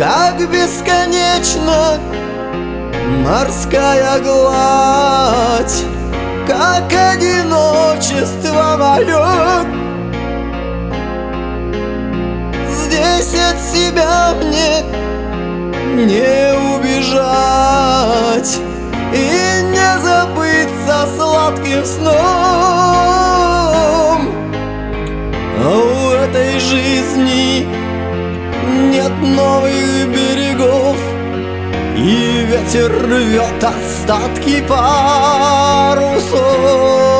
как бесконечно морская гладь, как одиночество мое. Здесь от себя мне не убежать и не забыться сладким сном. А у этой жизни нет новых берегов, и ветер рвет остатки парусов.